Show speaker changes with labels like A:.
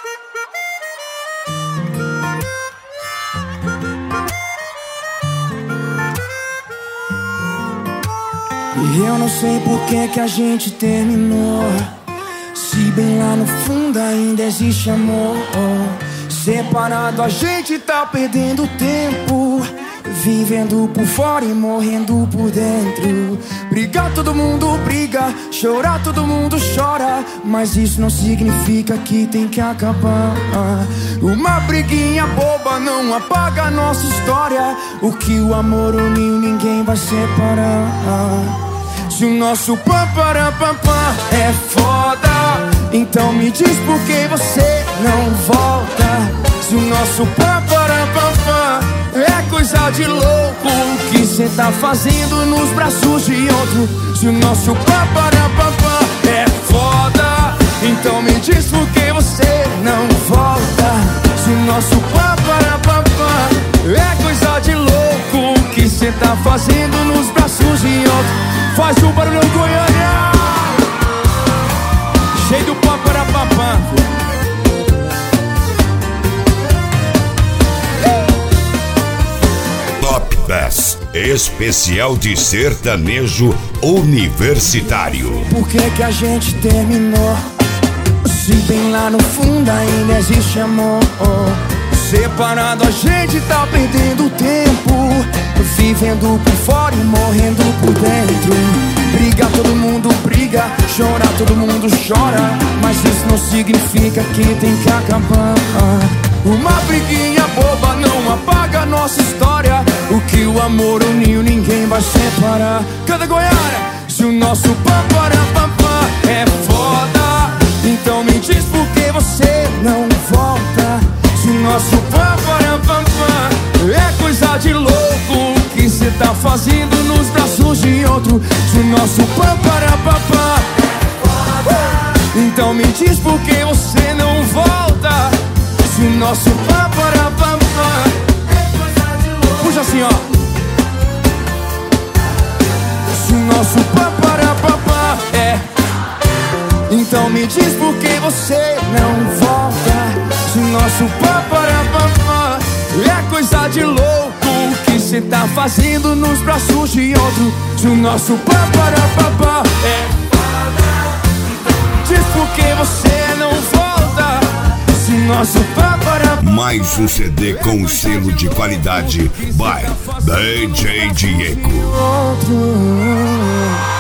A: E eu não sei por que a gente terminou, se bem lá no fundo ainda existe amor. Separado a gente tá perdendo tempo, vivendo por fora e morrendo por dentro. Brigar todo mundo briga, chorar todo mundo chora, mas isso não significa que tem que acabar. Uma briguinha boba não apaga a nossa história. O que o amor uniu ninguém vai separar. Se o nosso pam-param-pam-pam é foda, então me diz por que você não volta. Se o nosso pam-param-pam-pam é coisa de louco, o que cê tá fazendo nos braços de outro? Se o nosso pam-param-pam-pam é foda, então me diz por que você não volta. Se o nosso pam-param-pam-pam é coisa de louco, o que cê tá fazendo nos braços de outro? Faz um barulhão, Goiânia! Cheio do pam-param-pam-pam.
B: Top 10 especial de sertanejo universitário.
A: Por que a gente terminou, se bem lá no fundo ainda existe amor? Separado a gente tá perdendo tempo, vivendo por fora e morrendo por dentro. Brigar todo mundo briga, chorar todo mundo chora, mas isso não significa que tem que acabar. Uma briguinha boba não apaga a nossa história. O que o amor uniu ninguém vai separar. Canta, Goiânia! Se o nosso pam-param-pam-pam é foda, então me diz por que você não volta. Se o nosso pam-param-pam-pam é coisa de louco, o que cê tá fazendo nos braços de outro? Se o nosso pam-param-pam-pam é foda, então me diz por que você não volta. Se o nosso pam-param-pam-pam é coisa de louco. Puxa assim, ó. Se o nosso pam-param-pam-pam é, então me diz por que você não volta. Se o nosso pam-param-pam-pam é coisa de louco, o que cê tá fazendo nos braços de outro? Se o nosso pam-param-pam-pam é foda, diz por que você não volta. Se o nosso pam-param-pam.
B: Mais um CD com selo de qualidade by DJ Diego.